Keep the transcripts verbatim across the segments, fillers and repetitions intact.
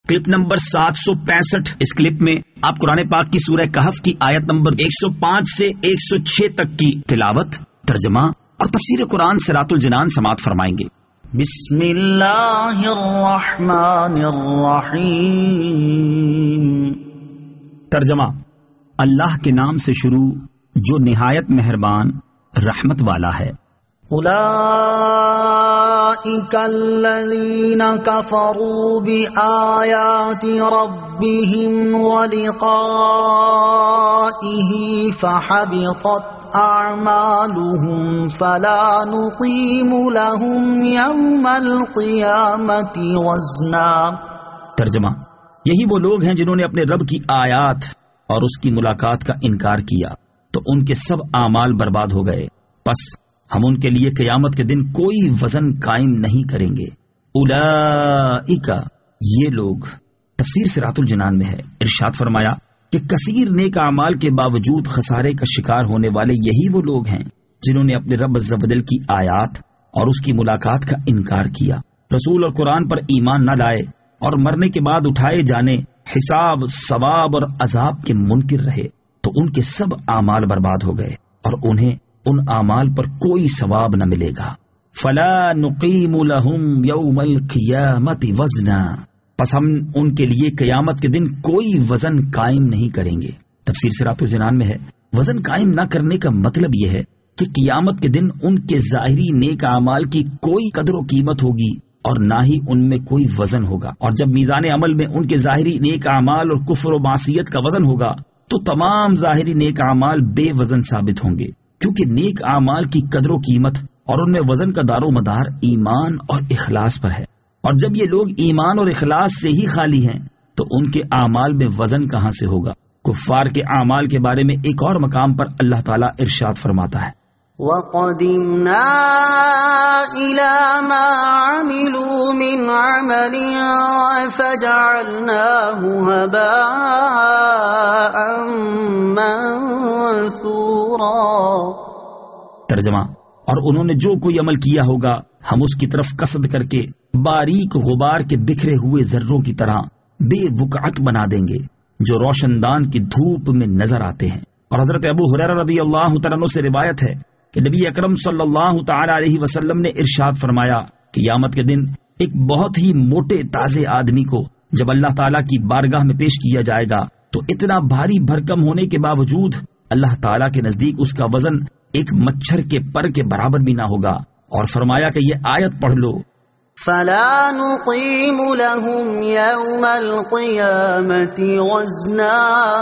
Clip number سات سو پینسٹھ. اس clip میں آپ قرآن پاک کی سورہ کہف کی آیت نمبر ایک سو پانچ سے ایک سو چھ تک کی تلاوت، ترجمہ اور تفسیر قرآن صراط الجنان سماعت فرمائیں گے. بسم اللہ الرحمن الرحیم. ترجمہ: اللہ کے نام سے شروع جو نہایت مہربان رحمت والا ہے. اولئک الذین کفروا بآیات ربهم ولقائه فحبطت اعمالهم فلا نقیم لهم یوم القیامة وزنا. ترجمہ: یہی وہ لوگ ہیں جنہوں نے اپنے رب کی آیات اور اس کی ملاقات کا انکار کیا تو ان کے سب اعمال برباد ہو گئے، پس ہم ان کے لیے قیامت کے دن کوئی وزن قائم نہیں کریں گے. اولئک، یہ لوگ. تفسیر صراط الجنان میں ہے، ارشاد فرمایا کہ کثیر نیک اعمال کے باوجود خسارے کا شکار ہونے والے یہی وہ لوگ ہیں جنہوں نے اپنے رب عز و جل کی آیات اور اس کی ملاقات کا انکار کیا، رسول اور قرآن پر ایمان نہ لائے اور مرنے کے بعد اٹھائے جانے، حساب، ثواب اور عذاب کے منکر رہے تو ان کے سب اعمال برباد ہو گئے اور انہیں ان اعمال پر کوئی ثواب نہ ملے گا. فلا نقیم لهم یوم القیامت وزنا، پس ہم ان کے لیے قیامت کے دن کوئی وزن قائم نہیں کریں گے. تفسیر صراط الجنان میں ہے، وزن قائم نہ کرنے کا مطلب یہ ہے کہ قیامت کے دن ان کے ظاہری نیک اعمال کی کوئی قدر و قیمت ہوگی اور نہ ہی ان میں کوئی وزن ہوگا، اور جب میزان عمل میں ان کے ظاہری نیک اعمال اور کفر و معصیت کا وزن ہوگا تو تمام ظاہری نیک اعمال بے وزن ثابت ہوں گے، کیونکہ نیک اعمال کی قدر و قیمت اور ان میں وزن کا دار و مدار ایمان اور اخلاص پر ہے، اور جب یہ لوگ ایمان اور اخلاص سے ہی خالی ہیں تو ان کے اعمال میں وزن کہاں سے ہوگا. کفار کے اعمال کے بارے میں ایک اور مقام پر اللہ تعالیٰ ارشاد فرماتا ہے: وَقَدِمْنَا إِلَى مَا عَمِلُوا مِنْ عَمَلٍ فَجَعَلْنَاهُ هَبَاءً مَنثُورًا. ترجمہ: اور انہوں نے جو کوئی عمل کیا ہوگا ہم اس کی طرف قصد کر کے باریک غبار کے بکھرے ہوئے ذروں کی طرح بے وقعت بنا دیں گے جو روشن دان کی دھوپ میں نظر آتے ہیں. اور حضرت ابو ہریرہ رضی اللہ تعالیٰ عنہ سے روایت ہے کہ نبی اکرم صلی اللہ تعالی علیہ وسلم نے ارشاد فرمایا کہ قیامت کے دن ایک بہت ہی موٹے تازے آدمی کو جب اللہ تعالیٰ کی بارگاہ میں پیش کیا جائے گا تو اتنا بھاری بھرکم ہونے کے باوجود اللہ تعالیٰ کے نزدیک اس کا وزن ایک مچھر کے پر کے برابر بھی نہ ہوگا، اور فرمایا کہ یہ آیت پڑھ لو: فَلَا نُقِيمُ لَهُمْ يَوْمَ الْقِيَامَةِ وَزْنًا.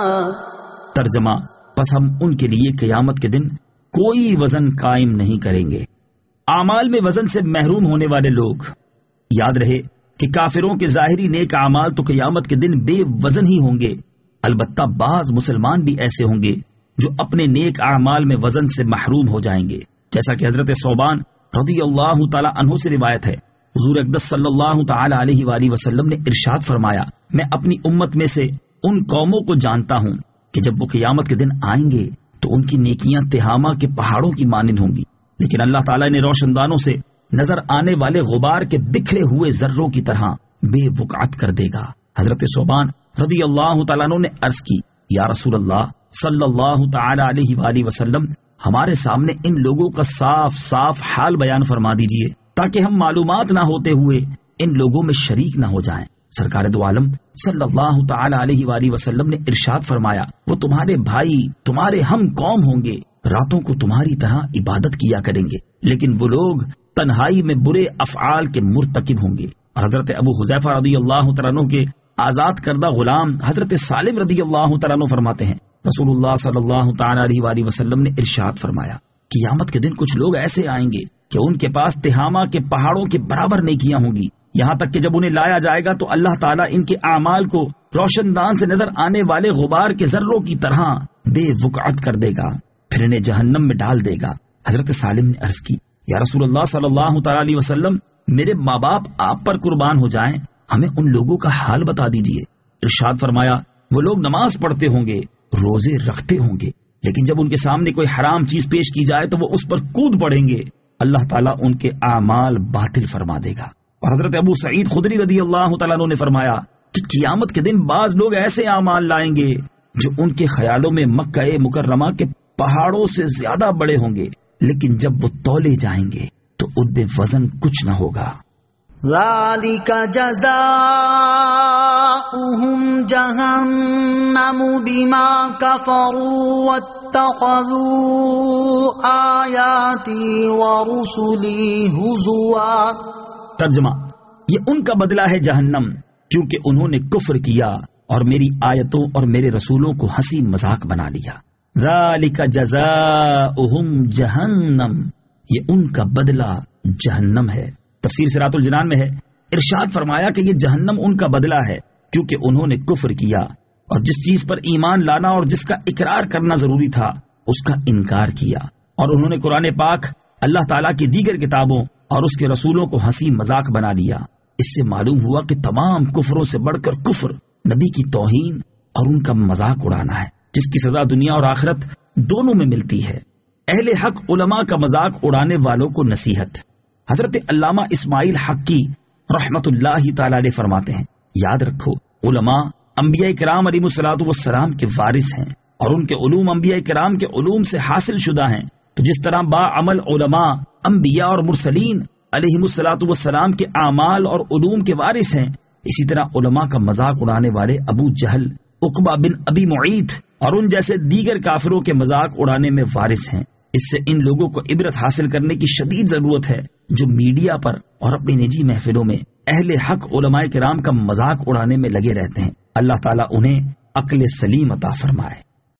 ترجمہ: پس ہم ان کے لیے قیامت کے دن کوئی وزن قائم نہیں کریں گے. اعمال میں وزن سے محروم ہونے والے لوگ، یاد رہے کہ کافروں کے ظاہری نیک اعمال تو قیامت کے دن بے وزن ہی ہوں گے، البتہ بعض مسلمان بھی ایسے ہوں گے جو اپنے نیک اعمال میں وزن سے محروم ہو جائیں گے، جیسا کہ حضرت ثوبان رضی اللہ تعالی عنہ سے روایت ہے، حضور اقدس صلی اللہ تعالی علیہ وآلہ وسلم نے ارشاد فرمایا: میں اپنی امت میں سے ان قوموں کو جانتا ہوں کہ جب وہ قیامت کے دن آئیں گے تو ان کی نیکیاں تہامہ کے پہاڑوں کی مانند ہوں گی، لیکن اللہ تعالیٰ نے روشن دانوں سے نظر آنے والے غبار کے بکھرے ہوئے ذروں کی طرح بے وقعت کر دے گا. حضرت ثوبان رضی اللہ تعالیٰ عنہ نے عرض کی: یا رسول اللہ صلی اللہ تعالی علیہ وآلہ وسلم، ہمارے سامنے ان لوگوں کا صاف صاف حال بیان فرما دیجئے تاکہ ہم معلومات نہ ہوتے ہوئے ان لوگوں میں شریک نہ ہو جائیں. سرکار دو عالم صلی اللہ تعالی علیہ وآلہ وسلم نے ارشاد فرمایا: وہ تمہارے بھائی، تمہارے ہم قوم ہوں گے، راتوں کو تمہاری طرح عبادت کیا کریں گے، لیکن وہ لوگ تنہائی میں برے افعال کے مرتکب ہوں گے. اور حضرت ابو حذیفہ رضی اللہ تعالیٰ عنہ کے آزاد کردہ غلام حضرت سالم رضی اللہ تعالیٰ عنہ فرماتے ہیں: رسول اللہ صلی اللہ تعالی علیہ وآلہ وسلم نے ارشاد فرمایا: قیامت کے دن کچھ لوگ ایسے آئیں گے کہ ان کے پاس تہامہ کے پہاڑوں کے برابر نیکیاں ہوں گی، یہاں تک کہ جب انہیں لایا جائے گا تو اللہ تعالیٰ ان کے اعمال کو روشن دان سے نظر آنے والے غبار کے ذروں کی طرح بے وقعت کر دے گا، پھر انہیں جہنم میں ڈال دے گا. حضرت سالم نے عرض کی: یا رسول اللہ صلی اللہ تعالی علیہ وسلم، میرے ماں باپ آپ پر قربان ہو جائیں، ہمیں ان لوگوں کا حال بتا دیجئے. ارشاد فرمایا: وہ لوگ نماز پڑھتے ہوں گے، روزے رکھتے ہوں گے، لیکن جب ان کے سامنے کوئی حرام چیز پیش کی جائے تو وہ اس پر کود پڑیں گے، اللہ تعالیٰ ان کے اعمال باطل فرما دے گا. اور حضرت ابو سعید خدری رضی اللہ تعالیٰ عنہ نے فرمایا: کہ قیامت کے دن بعض لوگ ایسے اعمال لائیں گے جو ان کے خیالوں میں مکہ مکرمہ کے پہاڑوں سے زیادہ بڑے ہوں گے، لیکن جب وہ تولے جائیں گے تو ان میں وزن کچھ نہ ہوگا۔ ذَلِكَ جَزَاؤُهُمْ جَهَنَّمُ بِمَا كَفَرُوا وَاتَّخَذُوا آيَاتِي وَرُسُلِي هُزُوًا۔ ترجمہ، یہ ان کا بدلہ ہے جہنم، کیونکہ انہوں نے کفر کیا اور میری آیتوں اور میرے رسولوں کو ہنسی مذاق بنا لیا۔ ذَلِكَ جَزَاؤُهُمْ جَهَنَّمْ، یہ ان کا بدلہ جہنم ہے۔ تفسیر صراط الجنان میں ہے، ارشاد فرمایا کہ یہ جہنم ان کا بدلہ ہے کیونکہ انہوں نے کفر کیا اور جس چیز پر ایمان لانا اور جس کا اقرار کرنا ضروری تھا اس کا انکار کیا، اور انہوں نے قرآن پاک، اللہ تعالیٰ کی دیگر کتابوں اور اس کے رسولوں کو ہنسی مذاق بنا لیا۔ اس سے معلوم ہوا کہ تمام کفروں سے بڑھ کر کفر نبی کی توہین اور ان کا مذاق اڑانا ہے، جس کی سزا دنیا اور آخرت دونوں میں ملتی ہے۔ اہل حق علماء کا مذاق اڑانے والوں کو نصیحت۔ حضرت علامہ اسماعیل حقی رحمت اللہ تعالی علیہ فرماتے ہیں، یاد رکھو علماء انبیاء کرام علیہ الصلوۃ والسلام کے وارث ہیں اور ان کے علوم انبیاء کرام کے علوم سے حاصل شدہ ہیں، تو جس طرح با عمل علماء انبیاء اور مرسلین علیہ الصلوۃ والسلام کے اعمال اور علوم کے وارث ہیں، اسی طرح علماء کا مذاق اڑانے والے ابو جہل، عقبہ بن ابی معیط اور ان جیسے دیگر کافروں کے مذاق اڑانے میں وارث ہیں۔ اس سے ان لوگوں کو عبرت حاصل کرنے کی شدید ضرورت ہے جو میڈیا پر اور اپنی نجی محفلوں میں اہل حق علماء کرام کا مذاق اڑانے میں لگے رہتے ہیں۔ اللہ تعالیٰ انہیں عقل سلیم عطا فرمائے۔